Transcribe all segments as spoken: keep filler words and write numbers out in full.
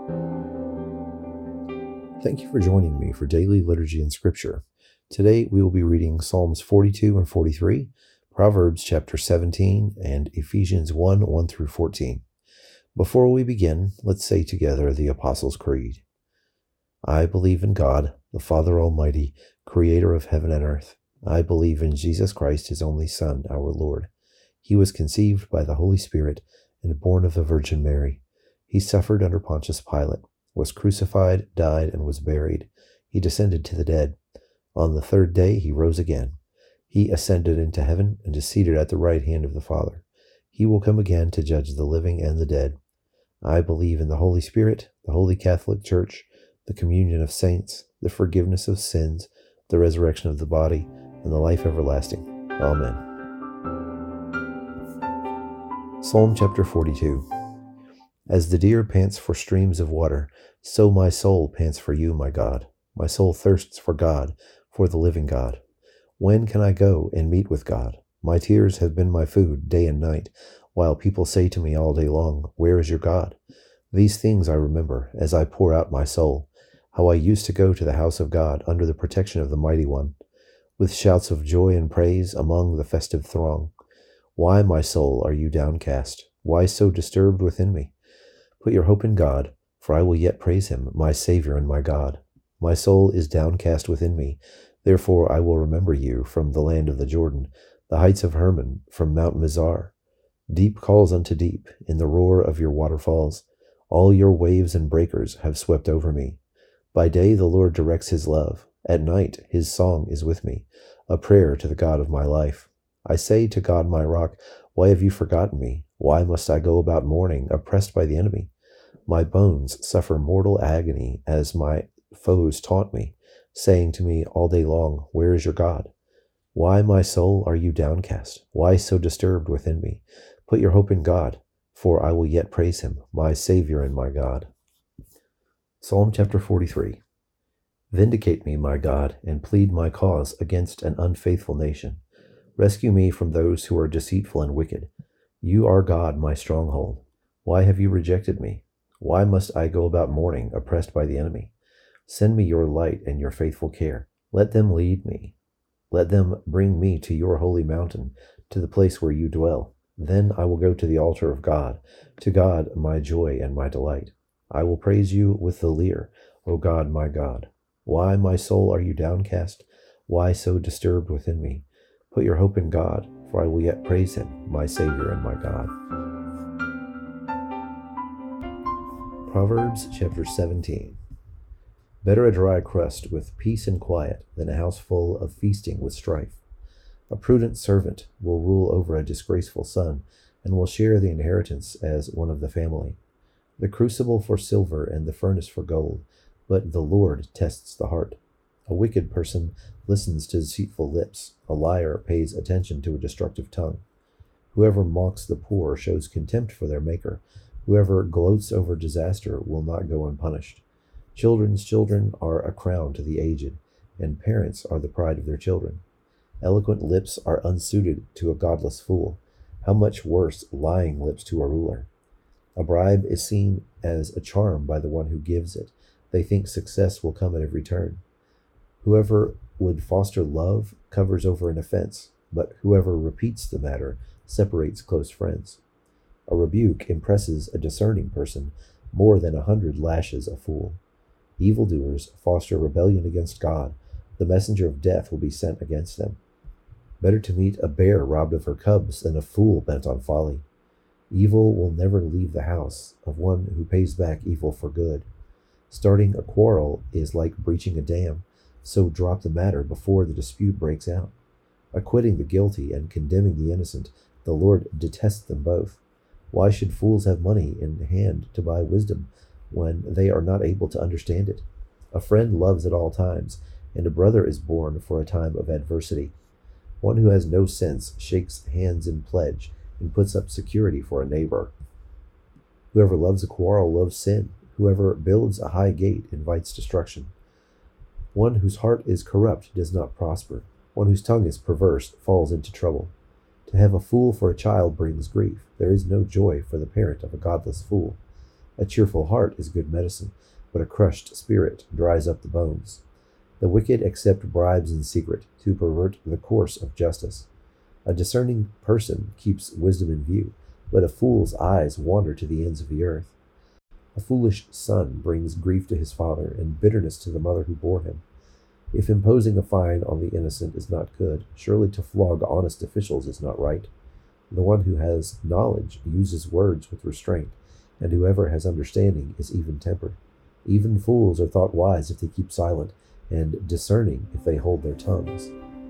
Thank you for joining me for Daily Liturgy and Scripture. Today we will be reading Psalms forty-two and forty-three, Proverbs chapter seventeen, and Ephesians one, one through fourteen. Before we begin, let's say together the Apostles' Creed. I believe in God, the Father Almighty, creator of heaven and earth. I believe in Jesus Christ, his only Son, our Lord. He was conceived by the Holy Spirit and born of the Virgin Mary. He suffered under Pontius Pilate, was crucified, died, and was buried. He descended to the dead. On the third day he rose again. He ascended into heaven and is seated at the right hand of the Father. He will come again to judge the living and the dead. I believe in the Holy Spirit, the Holy Catholic Church, the communion of saints, the forgiveness of sins, the resurrection of the body, and the life everlasting. Amen. Psalm chapter forty-two. As the deer pants for streams of water, so my soul pants for you, my God. My soul thirsts for God, for the living God. When can I go and meet with God? My tears have been my food day and night, while people say to me all day long, where is your God? These things I remember as I pour out my soul, how I used to go to the house of God under the protection of the Mighty One, with shouts of joy and praise among the festive throng. Why, my soul, are you downcast? Why so disturbed within me? Put your hope in God, for I will yet praise him, my Savior and my God. My soul is downcast within me, therefore I will remember you from the land of the Jordan, the heights of Hermon, from Mount Mizar. Deep calls unto deep, in the roar of your waterfalls. All your waves and breakers have swept over me. By day the Lord directs his love. At night his song is with me, a prayer to the God of my life. I say to God my rock, why have you forgotten me? Why must I go about mourning, oppressed by the enemy? My bones suffer mortal agony as my foes taunt me, saying to me all day long, where is your God? Why, my soul, are you downcast? Why so disturbed within me? Put your hope in God, for I will yet praise him, my Savior and my God. Psalm chapter forty-three. Vindicate me, my God, and plead my cause against an unfaithful nation. Rescue me from those who are deceitful and wicked. You are God, my stronghold. Why have you rejected me? Why must I go about mourning, oppressed by the enemy? Send me your light and your faithful care. Let them lead me. Let them bring me to your holy mountain, to the place where you dwell. Then I will go to the altar of God, to God my joy and my delight. I will praise you with the lyre, O God, my God. Why, my soul, are you downcast? Why so disturbed within me? Put your hope in God, for I will yet praise him, my Savior and my God. Proverbs chapter seventeen. Better a dry crust with peace and quiet than a house full of feasting with strife. A prudent servant will rule over a disgraceful son, and will share the inheritance as one of the family. The crucible for silver and the furnace for gold, but the Lord tests the heart. A wicked person listens to deceitful lips. A liar pays attention to a destructive tongue. Whoever mocks the poor shows contempt for their Maker. Whoever gloats over disaster will not go unpunished. Children's children are a crown to the aged, and parents are the pride of their children. Eloquent lips are unsuited to a godless fool. How much worse lying lips to a ruler. A bribe is seen as a charm by the one who gives it. They think success will come at every turn. Whoever would foster love covers over an offense, but whoever repeats the matter separates close friends. A rebuke impresses a discerning person more than a hundred lashes a fool. Evildoers foster rebellion against God. The messenger of death will be sent against them. Better to meet a bear robbed of her cubs than a fool bent on folly. Evil will never leave the house of one who pays back evil for good. Starting a quarrel is like breaching a dam, so drop the matter before the dispute breaks out. Acquitting the guilty and condemning the innocent, the Lord detests them both. Why should fools have money in hand to buy wisdom when they are not able to understand it? A friend loves at all times, and a brother is born for a time of adversity. One who has no sense shakes hands in pledge and puts up security for a neighbor. Whoever loves a quarrel loves sin. Whoever builds a high gate invites destruction. One whose heart is corrupt does not prosper. One whose tongue is perverse falls into trouble. To have a fool for a child brings grief. There is no joy for the parent of a godless fool. A cheerful heart is good medicine, but a crushed spirit dries up the bones. The wicked accept bribes in secret to pervert the course of justice. A discerning person keeps wisdom in view, but a fool's eyes wander to the ends of the earth. A foolish son brings grief to his father and bitterness to the mother who bore him. If imposing a fine on the innocent is not good, surely to flog honest officials is not right. The one who has knowledge uses words with restraint, and whoever has understanding is even-tempered. Even fools are thought wise if they keep silent, and discerning if they hold their tongues.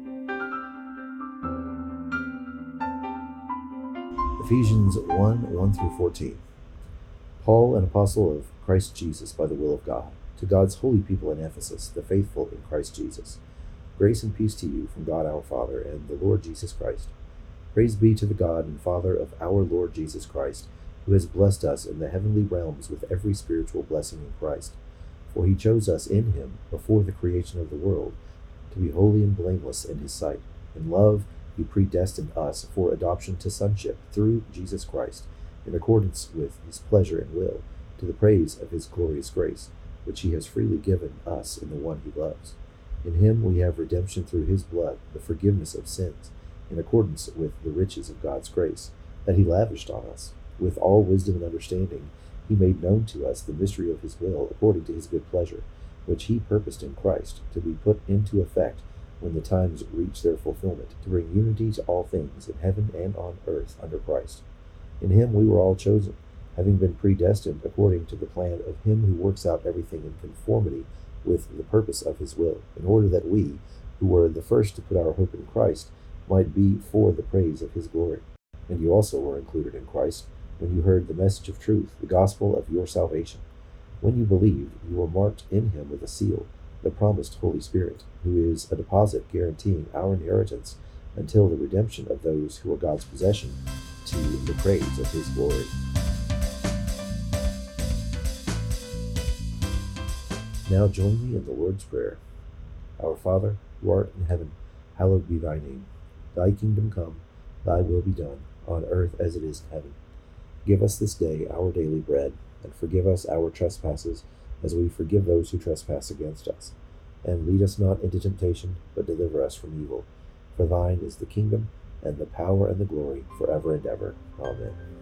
Ephesians one, one through fourteen. Paul, an apostle of Christ Jesus by the will of God, to God's holy people in Ephesus, the faithful in Christ Jesus. Grace and peace to you from God our Father and the Lord Jesus Christ. Praise be to the God and Father of our Lord Jesus Christ, who has blessed us in the heavenly realms with every spiritual blessing in Christ. For he chose us in him before the creation of the world, to be holy and blameless in his sight. In love he predestined us for adoption to sonship through Jesus Christ, in accordance with his pleasure and will, to the praise of his glorious grace, which he has freely given us in the one he loves. In him we have redemption through his blood, the forgiveness of sins, in accordance with the riches of God's grace, that he lavished on us. With all wisdom and understanding, he made known to us the mystery of his will, according to his good pleasure, which he purposed in Christ, to be put into effect when the times reach their fulfillment, to bring unity to all things in heaven and on earth under Christ. In him we were all chosen, having been predestined according to the plan of him who works out everything in conformity with the purpose of his will, in order that we, who were the first to put our hope in Christ, might be for the praise of his glory. And you also were included in Christ, when you heard the message of truth, the gospel of your salvation. When you believed, you were marked in him with a seal, the promised Holy Spirit, who is a deposit guaranteeing our inheritance until the redemption of those who are God's possession, to the praise of his glory. Now join me in the Lord's Prayer. Our Father, who art in heaven, hallowed be thy name. Thy kingdom come, thy will be done, on earth as it is in heaven. Give us this day our daily bread, and forgive us our trespasses, as we forgive those who trespass against us. And lead us not into temptation, but deliver us from evil. For thine is the kingdom, and the power, and the glory, forever and ever. Amen.